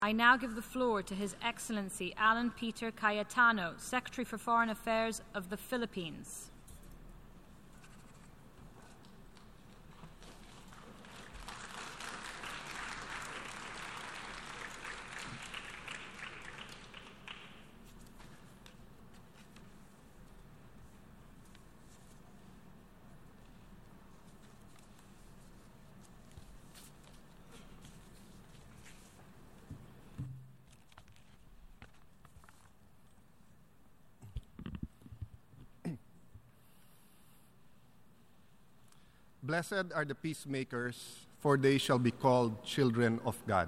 I now give the floor to His Excellency Alan Peter Cayetano, Secretary for Foreign Affairs of the Philippines. Blessed are the peacemakers, for they shall be called children of God.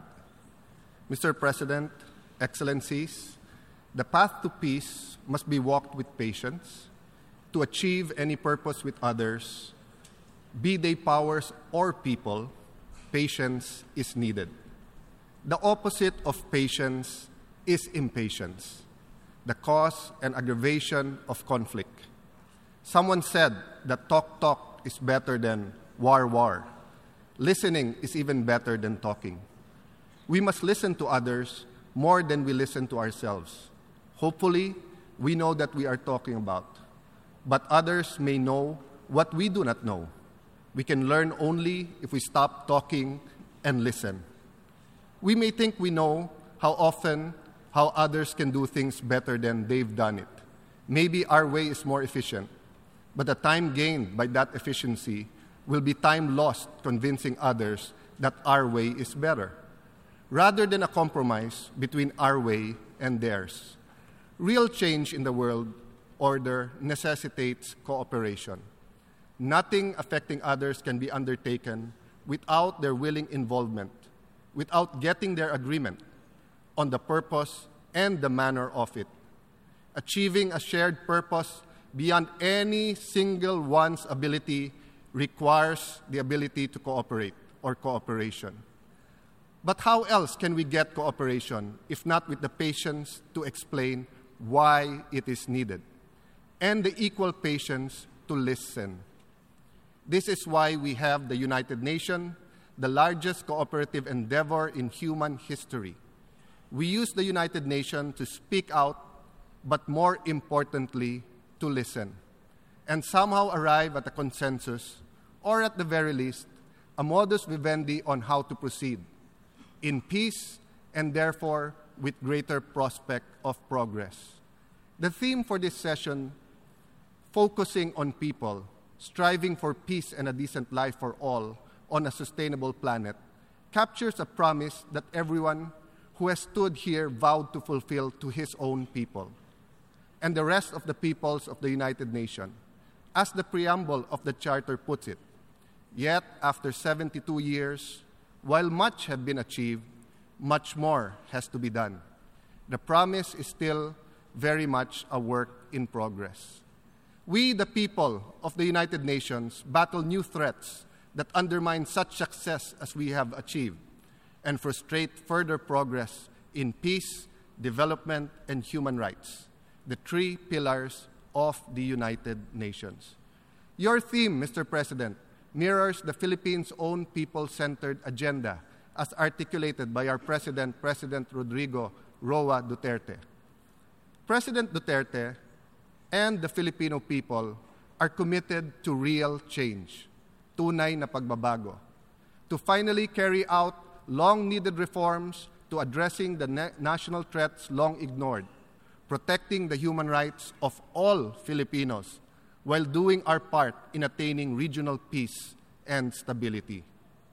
Mr. President, Excellencies, the path to peace must be walked with patience. To achieve any purpose with others, be they powers or people, patience is needed. The opposite of patience is impatience, the cause and aggravation of conflict. Someone said that talk is better than war. Listening is even better than talking. We must listen to others more than we listen to ourselves. Hopefully, we know that we are talking about, but others may know what we do not know. We can learn only if we stop talking and listen. We may think we know how others can do things better than they've done it. Maybe our way is more efficient, but the time gained by that efficiency will be time lost convincing others that our way is better, rather than a compromise between our way and theirs. Real change in the world order necessitates cooperation. Nothing affecting others can be undertaken without their willing involvement, without getting their agreement on the purpose and the manner of it. Achieving a shared purpose beyond any single one's ability requires the ability to cooperate or cooperation. But how else can we get cooperation if not with the patience to explain why it is needed and the equal patience to listen? This is why we have the United Nations, the largest cooperative endeavor in human history. We use the United Nations to speak out, but more importantly, to listen, and somehow arrive at a consensus, or at the very least, a modus vivendi on how to proceed, in peace and therefore with greater prospect of progress. The theme for this session, focusing on people, striving for peace and a decent life for all on a sustainable planet, captures a promise that everyone who has stood here vowed to fulfill to his own people and the rest of the peoples of the United Nations, as the preamble of the Charter puts it. Yet, after 72 years, while much has been achieved, much more has to be done. The promise is still very much a work in progress. We, the people of the United Nations, battle new threats that undermine such success as we have achieved and frustrate further progress in peace, development, and human rights, the three pillars of the United Nations. Your theme, Mr. President, mirrors the Philippines' own people-centered agenda as articulated by our President, President Rodrigo Roa Duterte. President Duterte and the Filipino people are committed to real change, tunay na pagbabago, to finally carry out long-needed reforms to addressing the national threats long ignored, protecting the human rights of all Filipinos while doing our part in attaining regional peace and stability.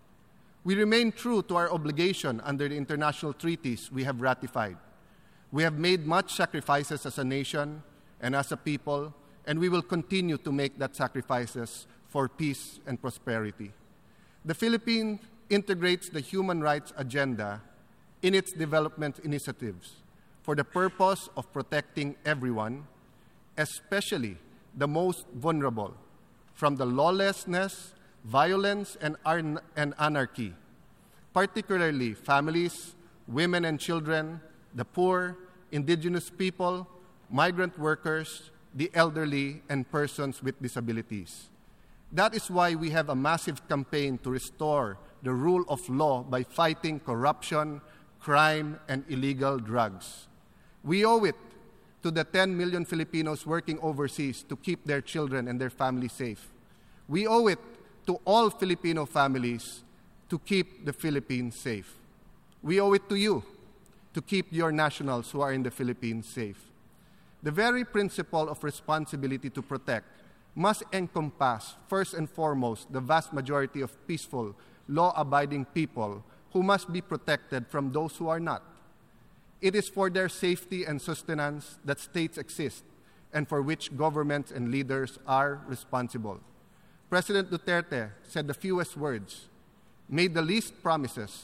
We remain true to our obligation under the international treaties we have ratified. We have made much sacrifices as a nation and as a people, and we will continue to make that sacrifices for peace and prosperity. The Philippines integrates the human rights agenda in its development initiatives for the purpose of protecting everyone, especially the most vulnerable, from the lawlessness, violence, and anarchy, particularly families, women and children, the poor, indigenous people, migrant workers, the elderly, and persons with disabilities. That is why we have a massive campaign to restore the rule of law by fighting corruption, crime, and illegal drugs. We owe it to the 10 million Filipinos working overseas to keep their children and their families safe. We owe it to all Filipino families to keep the Philippines safe. We owe it to you to keep your nationals who are in the Philippines safe. The very principle of responsibility to protect must encompass, first and foremost, the vast majority of peaceful, law-abiding people who must be protected from those who are not. It is for their safety and sustenance that states exist and for which governments and leaders are responsible. President Duterte said the fewest words, made the least promises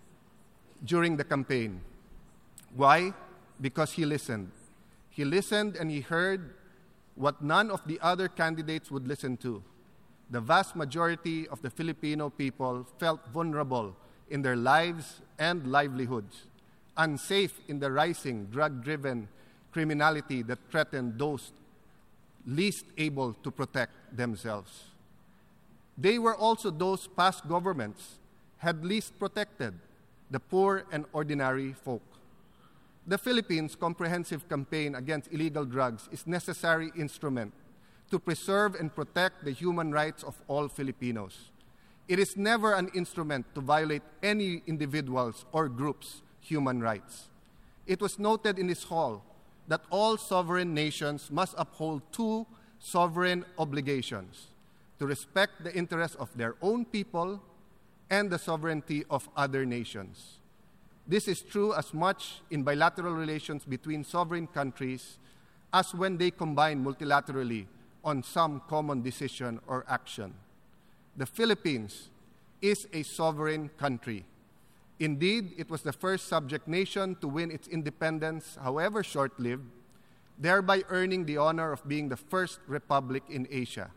during the campaign. Why? Because he listened. He listened and he heard what none of the other candidates would listen to. The vast majority of the Filipino people felt vulnerable in their lives and livelihoods, unsafe in the rising drug-driven criminality that threatened those least able to protect themselves. They were also those past governments had least protected, the poor and ordinary folk. The Philippines' comprehensive campaign against illegal drugs is a necessary instrument to preserve and protect the human rights of all Filipinos. It is never an instrument to violate any individual's or group's human rights. It was noted in this hall that all sovereign nations must uphold two sovereign obligations: to respect the interests of their own people and the sovereignty of other nations. This is true as much in bilateral relations between sovereign countries as when they combine multilaterally on some common decision or action. The Philippines is a sovereign country. Indeed, it was the first subject nation to win its independence, however short-lived, thereby earning the honor of being the first republic in Asia.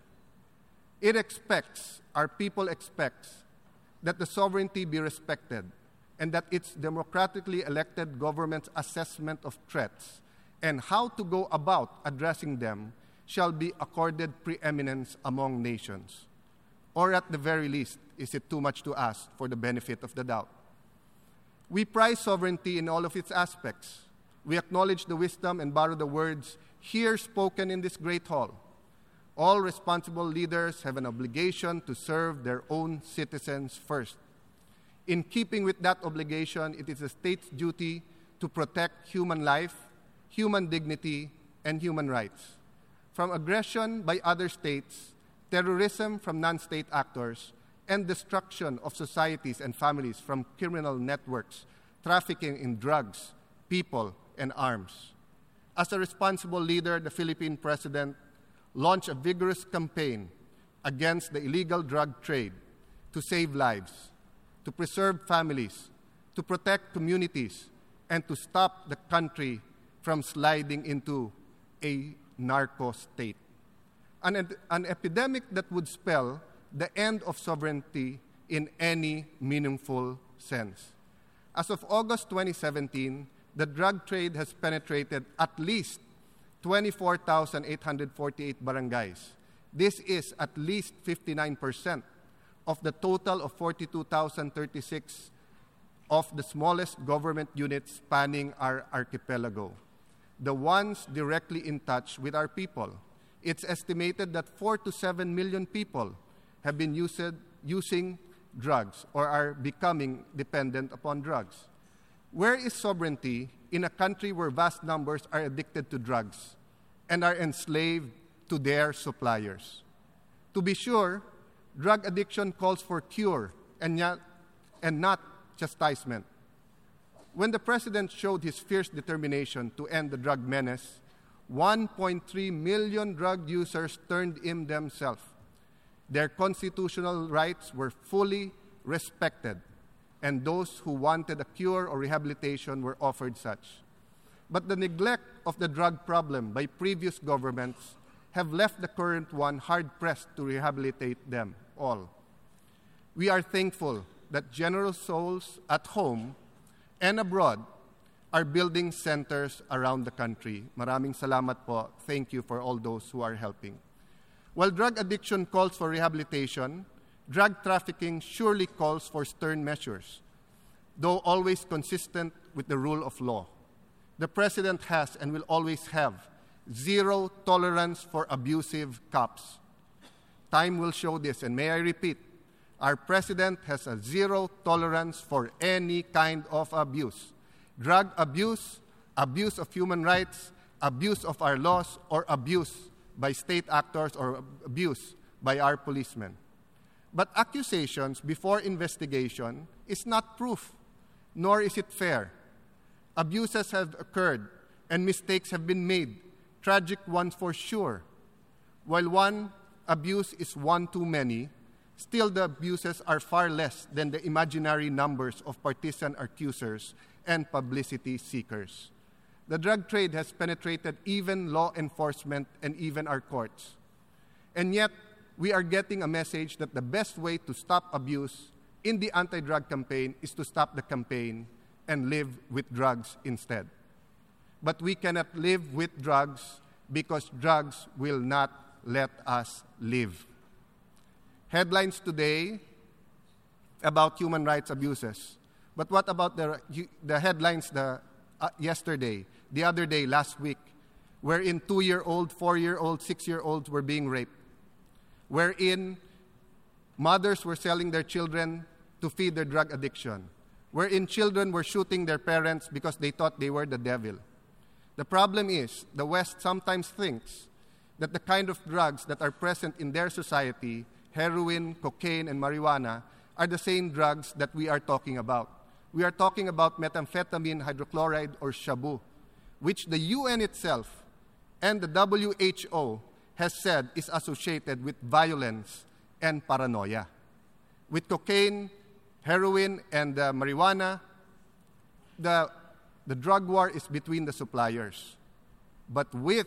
Our people expects, that the sovereignty be respected and that its democratically elected government's assessment of threats and how to go about addressing them shall be accorded preeminence among nations. Or at the very least, is it too much to ask for the benefit of the doubt? We prize sovereignty in all of its aspects. We acknowledge the wisdom and borrow the words here spoken in this great hall. All responsible leaders have an obligation to serve their own citizens first. In keeping with that obligation, it is the state's duty to protect human life, human dignity, and human rights. From aggression by other states, terrorism from non-state actors, and destruction of societies and families from criminal networks, trafficking in drugs, people, and arms. As a responsible leader, the Philippine President launched a vigorous campaign against the illegal drug trade to save lives, to preserve families, to protect communities, and to stop the country from sliding into a narco state. An epidemic that would spell the end of sovereignty in any meaningful sense. As of August 2017, the drug trade has penetrated at least 24,848 barangays. This is at least 59% of the total of 42,036 of the smallest government units spanning our archipelago, the ones directly in touch with our people. It's estimated that 4 to 7 million people have been using drugs or are becoming dependent upon drugs. Where is sovereignty in a country where vast numbers are addicted to drugs and are enslaved to their suppliers? To be sure, drug addiction calls for cure and not chastisement. When the President showed his fierce determination to end the drug menace, 1.3 million drug users turned in themselves. Their constitutional rights were fully respected, and those who wanted a cure or rehabilitation were offered such. But the neglect of the drug problem by previous governments have left the current one hard-pressed to rehabilitate them all. We are thankful that generous souls at home and abroad are building centers around the country. Maraming salamat po. Thank you for all those who are helping. While drug addiction calls for rehabilitation, drug trafficking surely calls for stern measures. though always consistent with the rule of law. The President has and will always have zero tolerance for abusive cops. Time will show this, and may I repeat, our President has a zero tolerance for any kind of abuse. Drug abuse, abuse of human rights, abuse of our laws, or abuse by state actors or abuse by our policemen. But accusations before investigation is not proof, nor is it fair. Abuses have occurred and mistakes have been made, tragic ones for sure. While one abuse is one too many, still the abuses are far less than the imaginary numbers of partisan accusers and publicity seekers. The drug trade has penetrated even law enforcement and even our courts. And yet, we are getting a message that the best way to stop abuse in the anti-drug campaign is to stop the campaign and live with drugs instead. But we cannot live with drugs because drugs will not let us live. Headlines today about human rights abuses. But what about the headlines yesterday, the other day, last week, wherein 2-year-old, 4-year-old, 6-year-olds were being raped, wherein mothers were selling their children to feed their drug addiction, wherein children were shooting their parents because they thought they were the devil. The problem is, the West sometimes thinks that the kind of drugs that are present in their society, heroin, cocaine, and marijuana, are the same drugs that we are talking about. We are talking about methamphetamine hydrochloride, or shabu, which the UN itself and the WHO has said is associated with violence and paranoia. With cocaine, heroin, and marijuana, the drug war is between the suppliers. But with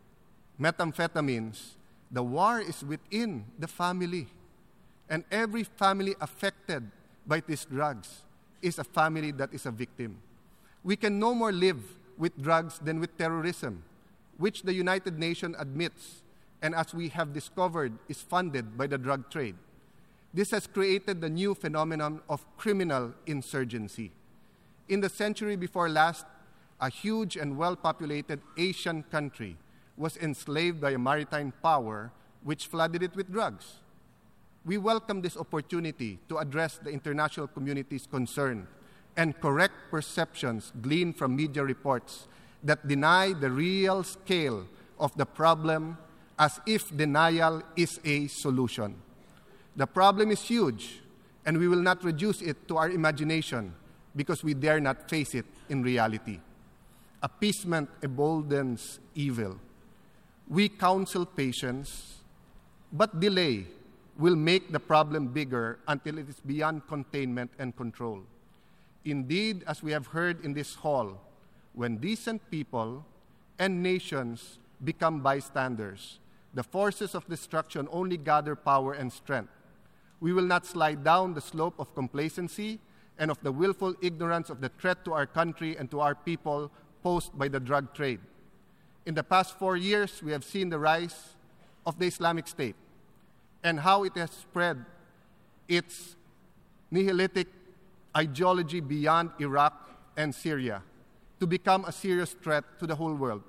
methamphetamines, the war is within the family. And every family affected by these drugs is a family that is a victim. We can no more live with drugs than with terrorism, which the United Nations admits, and as we have discovered, is funded by the drug trade. This has created the new phenomenon of criminal insurgency. In the century before last, a huge and well-populated Asian country was enslaved by a maritime power which flooded it with drugs. We welcome this opportunity to address the international community's concern and correct perceptions gleaned from media reports that deny the real scale of the problem as if denial is a solution. The problem is huge, and we will not reduce it to our imagination because we dare not face it in reality. Appeasement emboldens evil. We counsel patience, but delay will make the problem bigger until it is beyond containment and control. Indeed, as we have heard in this hall, when decent people and nations become bystanders, the forces of destruction only gather power and strength. We will not slide down the slope of complacency and of the willful ignorance of the threat to our country and to our people posed by the drug trade. In the past 4 years, we have seen the rise of the Islamic State and how it has spread its nihilistic ideology beyond Iraq and Syria to become a serious threat to the whole world.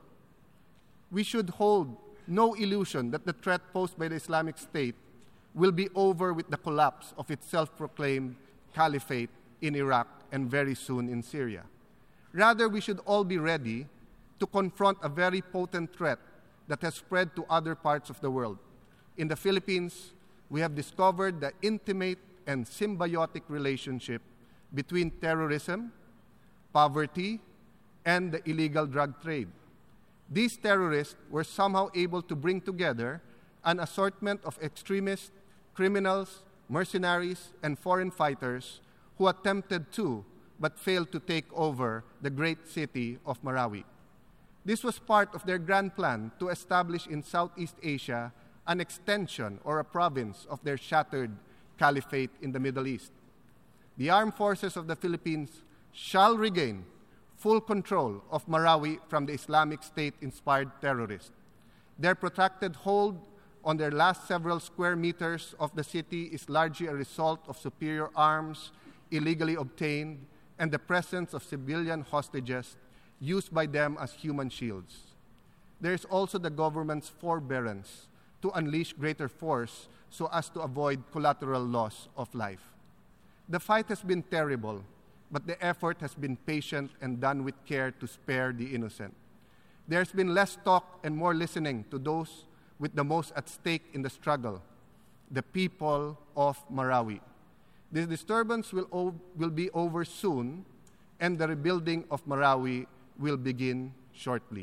We should hold no illusion that the threat posed by the Islamic State will be over with the collapse of its self-proclaimed caliphate in Iraq and very soon in Syria. Rather, we should all be ready to confront a very potent threat that has spread to other parts of the world. In the Philippines, we have discovered the intimate and symbiotic relationship between terrorism, poverty, and the illegal drug trade. These terrorists were somehow able to bring together an assortment of extremists, criminals, mercenaries, and foreign fighters who attempted to, but failed to take over the great city of Marawi. This was part of their grand plan to establish in Southeast Asia an extension or a province of their shattered caliphate in the Middle East. The armed forces of the Philippines shall regain full control of Marawi from the Islamic State-inspired terrorists. Their protracted hold on their last several square meters of the city is largely a result of superior arms illegally obtained and the presence of civilian hostages used by them as human shields. There is also the government's forbearance to unleash greater force so as to avoid collateral loss of life. The fight has been terrible, but the effort has been patient and done with care to spare the innocent. There has been less talk and more listening to those with the most at stake in the struggle, the people of Marawi. This disturbance will be over soon, and the rebuilding of Marawi will begin shortly.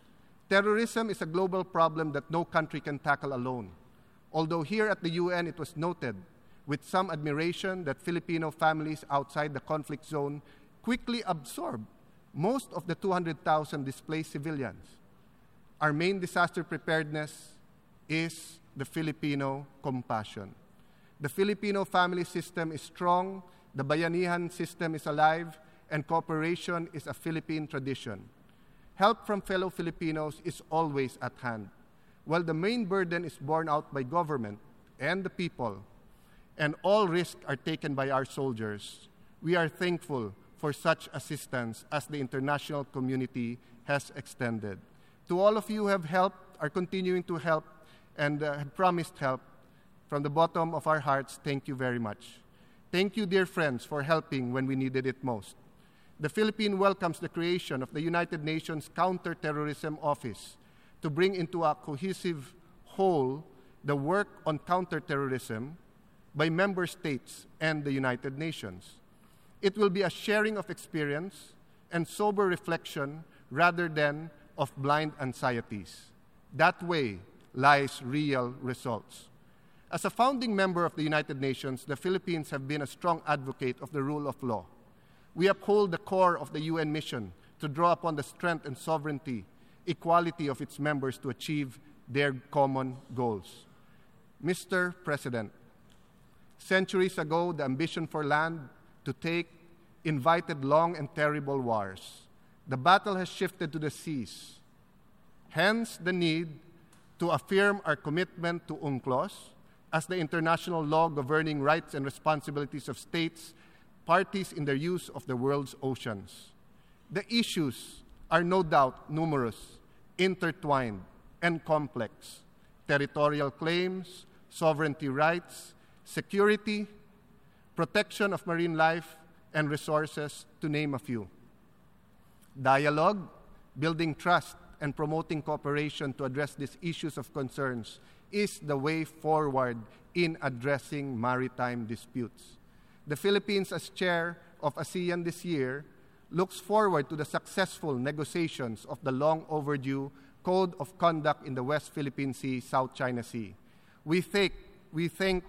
Terrorism is a global problem that no country can tackle alone. Although here at the UN it was noted with some admiration that Filipino families outside the conflict zone quickly absorbed most of the 200,000 displaced civilians. Our main disaster preparedness is the Filipino compassion. The Filipino family system is strong, the Bayanihan system is alive, and cooperation is a Philippine tradition. Help from fellow Filipinos is always at hand. While the main burden is borne out by government and the people, and all risks are taken by our soldiers, we are thankful for such assistance as the international community has extended. To all of you who have helped, are continuing to help, and have promised help, from the bottom of our hearts, thank you very much. Thank you, dear friends, for helping when we needed it most. The Philippines welcomes the creation of the United Nations Counterterrorism Office to bring into a cohesive whole the work on counterterrorism by member states and the United Nations. It will be a sharing of experience and sober reflection rather than of blind anxieties. That way lies real results. As a founding member of the United Nations, the Philippines have been a strong advocate of the rule of law. We uphold the core of the UN mission to draw upon the strength and sovereignty, equality of its members to achieve their common goals. Mr. President, centuries ago, the ambition for land to take invited long and terrible wars. The battle has shifted to the seas. Hence, the need to affirm our commitment to UNCLOS as the international law governing rights and responsibilities of states, parties in their use of the world's oceans. The issues are no doubt numerous, intertwined, and complex. Territorial claims, sovereignty rights, security, protection of marine life and resources, to name a few. Dialogue, building trust, and promoting cooperation to address these issues of concerns is the way forward in addressing maritime disputes. The Philippines, as chair of ASEAN this year, looks forward to the successful negotiations of the long overdue Code of Conduct in the West Philippine Sea, South China Sea. We thank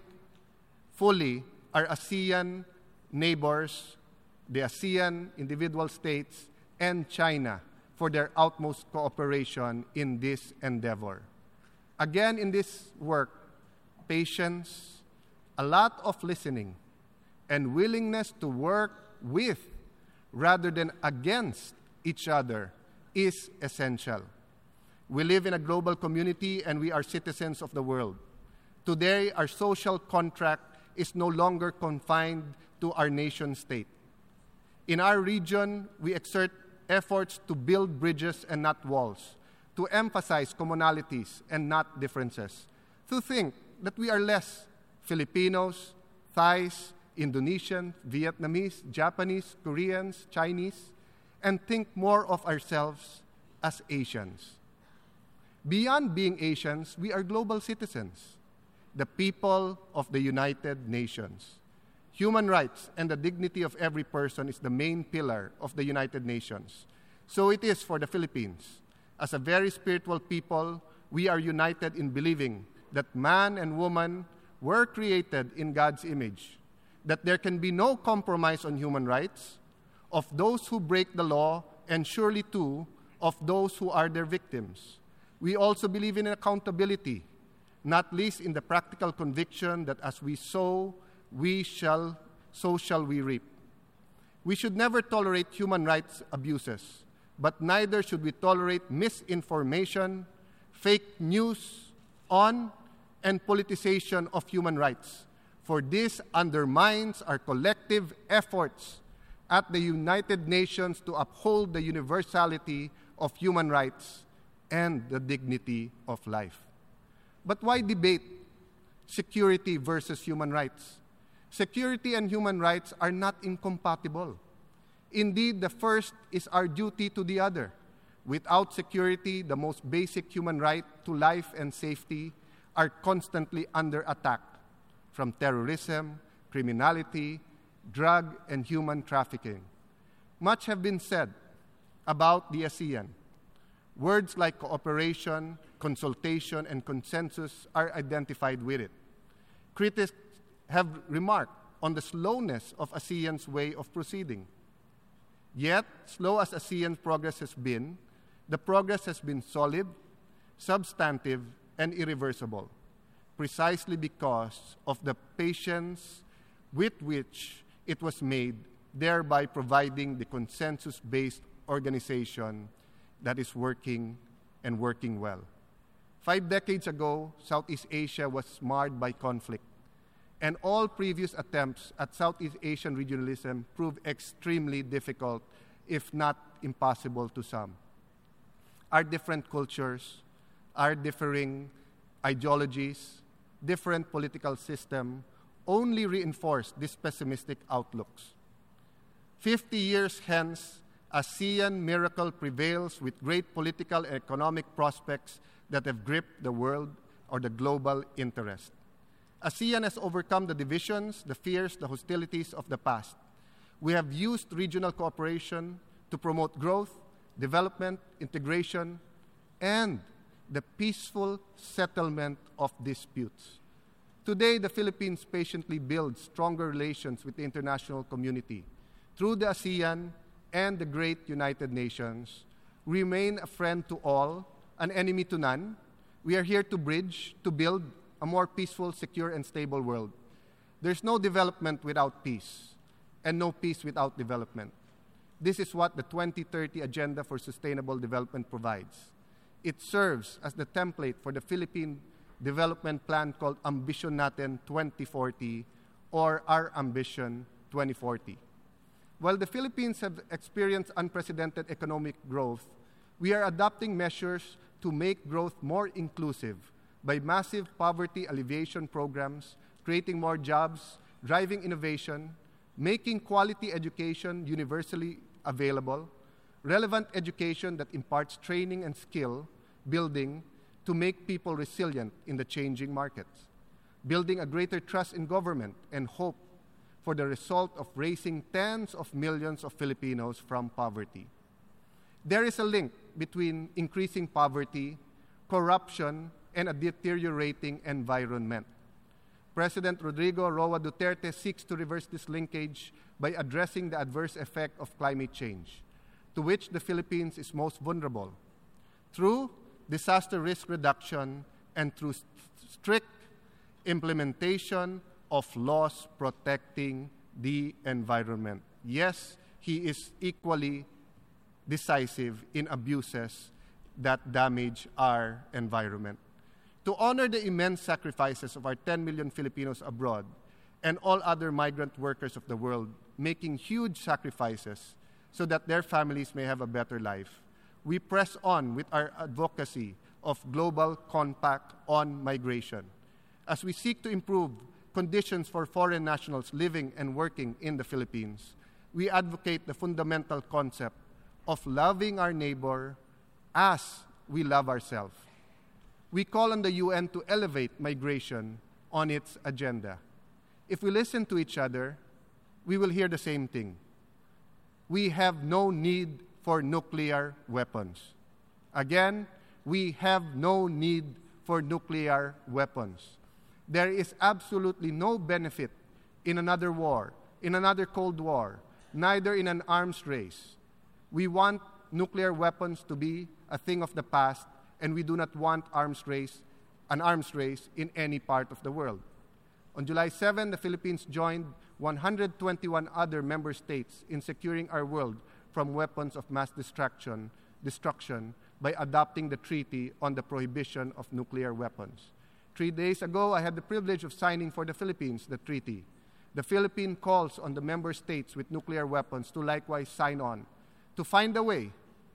fully our ASEAN neighbors, the ASEAN individual states, and China for their utmost cooperation in this endeavor. Again, in this work, patience, a lot of listening, and willingness to work with rather than against each other is essential. We live in a global community and we are citizens of the world. Today, our social contract is no longer confined to our nation state. In our region, we exert efforts to build bridges and not walls, to emphasize commonalities and not differences, to think that we are less Filipinos, Thais, Indonesian, Vietnamese, Japanese, Koreans, Chinese, and think more of ourselves as Asians. Beyond being Asians, we are global citizens, the people of the United Nations. Human rights and the dignity of every person is the main pillar of the United Nations. So it is for the Philippines. As a very spiritual people, we are united in believing that man and woman were created in God's image, that there can be no compromise on human rights of those who break the law, and surely too of those who are their victims. We also believe in accountability, not least in the practical conviction that as we sow, so shall we reap. We should never tolerate human rights abuses, but neither should we tolerate misinformation, fake news on, and politicization of human rights, for this undermines our collective efforts at the United Nations to uphold the universality of human rights and the dignity of life. But why debate security versus human rights? Security and human rights are not incompatible. Indeed, the first is our duty to the other. Without security, the most basic human right to life and safety are constantly under attack from terrorism, criminality, drug and human trafficking. Much have been said about the ASEAN. Words like cooperation, consultation, and consensus are identified with it. Critics have remarked on the slowness of ASEAN's way of proceeding. Yet, slow as ASEAN's progress has been, the progress has been solid, substantive, and irreversible, precisely because of the patience with which it was made, thereby providing the consensus-based organization that is working and working well. 5 decades ago, Southeast Asia was marred by conflict, and all previous attempts at Southeast Asian regionalism proved extremely difficult, if not impossible to some. Our different cultures, our differing ideologies, different political system only reinforce these pessimistic outlooks. 50 years hence, ASEAN miracle prevails with great political and economic prospects that have gripped the world or the global interest. ASEAN has overcome the divisions, the fears, the hostilities of the past. We have used regional cooperation to promote growth, development, integration, and the peaceful settlement of disputes. Today, the Philippines patiently builds stronger relations with the international community. Through the ASEAN and the great United Nations, we remain a friend to all, an enemy to none. We are here to bridge, to build a more peaceful, secure, and stable world. There's no development without peace, and no peace without development. This is what the 2030 Agenda for Sustainable Development provides. It serves as the template for the Philippine development plan called Ambition Natin 2040, or Our Ambition 2040. While the Philippines have experienced unprecedented economic growth, we are adopting measures to make growth more inclusive by massive poverty alleviation programs, creating more jobs, driving innovation, making quality education universally available, relevant education that imparts training and skill building to make people resilient in the changing markets, building a greater trust in government and hope for the result of raising tens of millions of Filipinos from poverty. There is a link between increasing poverty, corruption, and a deteriorating environment. President Rodrigo Roa Duterte seeks to reverse this linkage by addressing the adverse effect of climate change, to which the Philippines is most vulnerable, through disaster risk reduction and through strict implementation of laws protecting the environment. Yes, he is equally decisive in abuses that damage our environment. To honor the immense sacrifices of our 10 million Filipinos abroad and all other migrant workers of the world making huge sacrifices so that their families may have a better life, we press on with our advocacy of Global Compact on Migration. As we seek to improve conditions for foreign nationals living and working in the Philippines, we advocate the fundamental concept of loving our neighbor as we love ourselves. We call on the UN to elevate migration on its agenda. If we listen to each other, we will hear the same thing. We have no need for nuclear weapons. Again, we have no need for nuclear weapons. There is absolutely no benefit in another war, in another Cold War, neither in an arms race. We want nuclear weapons to be a thing of the past, and we do not want an arms race in any part of the world. On July 7, the Philippines joined 121 other member states in securing our world from weapons of mass destruction by adopting the Treaty on the Prohibition of Nuclear Weapons. 3 days ago, I had the privilege of signing for the Philippines the treaty. The Philippines calls on the member states with nuclear weapons to likewise sign on, to find a way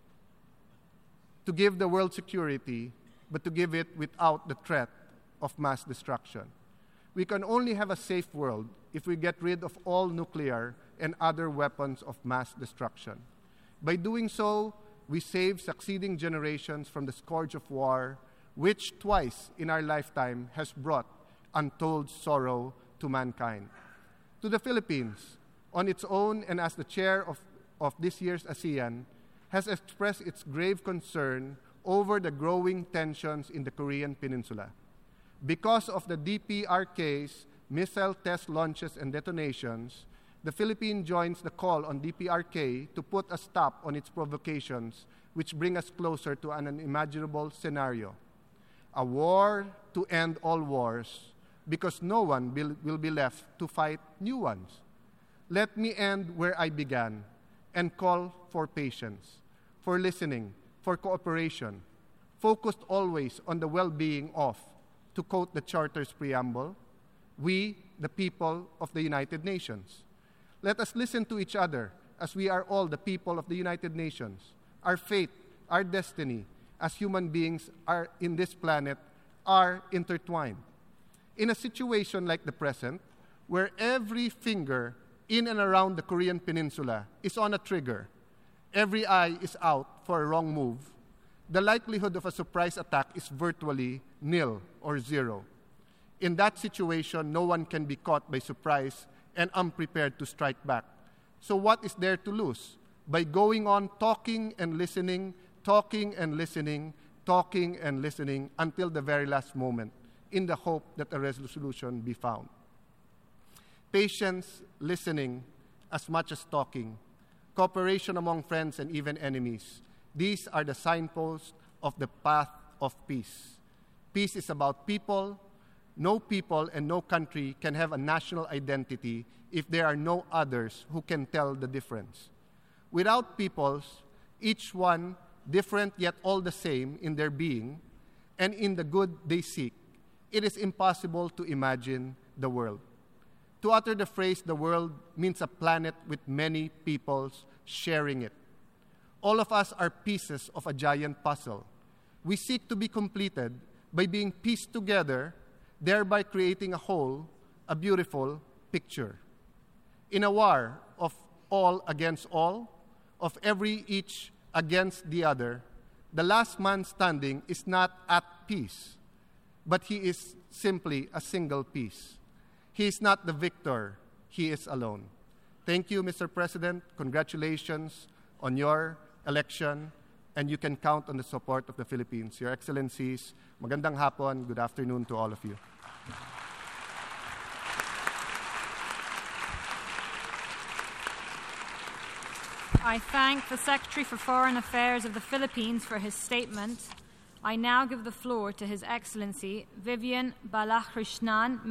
to give the world security, but to give it without the threat of mass destruction. We can only have a safe world if we get rid of all nuclear and other weapons of mass destruction. By doing so, we save succeeding generations from the scourge of war, which twice in our lifetime has brought untold sorrow to mankind. To the Philippines, on its own and as the chair of this year's ASEAN, has expressed its grave concern over the growing tensions in the Korean Peninsula. Because of the DPRK's missile test launches and detonations, the Philippines joins the call on DPRK to put a stop on its provocations, which bring us closer to an unimaginable scenario. A war to end all wars, because no one will be left to fight new ones. Let me end where I began and call for patience, for listening, for cooperation, focused always on the well-being of, to quote the Charter's preamble, we, the people of the United Nations. Let us listen to each other as we are all the people of the United Nations. Our fate, our destiny as human beings are in this planet are intertwined. In a situation like the present, where every finger in and around the Korean Peninsula is on a trigger, every eye is out for a wrong move, the likelihood of a surprise attack is virtually nil or zero. In that situation, no one can be caught by surprise and unprepared to strike back. So what is there to lose? By going on talking and listening, talking and listening, talking and listening until the very last moment, in the hope that a resolution be found. Patience, listening, as much as talking, cooperation among friends and even enemies, these are the signposts of the path of peace. Peace is about people. No people and no country can have a national identity if there are no others who can tell the difference. Without peoples, each one different yet all the same in their being and in the good they seek, it is impossible to imagine the world. To utter the phrase "the world" means a planet with many peoples sharing it. All of us are pieces of a giant puzzle. We seek to be completed by being pieced together, thereby creating a whole, a beautiful picture. In a war of all against all, of every each against the other, the last man standing is not at peace, but he is simply a single piece. He is not the victor, he is alone. Thank you, Mr. President. Congratulations on your election, and you can count on the support of the Philippines. Your Excellencies, magandang hapon, good afternoon to all of you. I thank the Secretary for Foreign Affairs of the Philippines for his statement. I now give the floor to His Excellency Vivian Balakrishnan,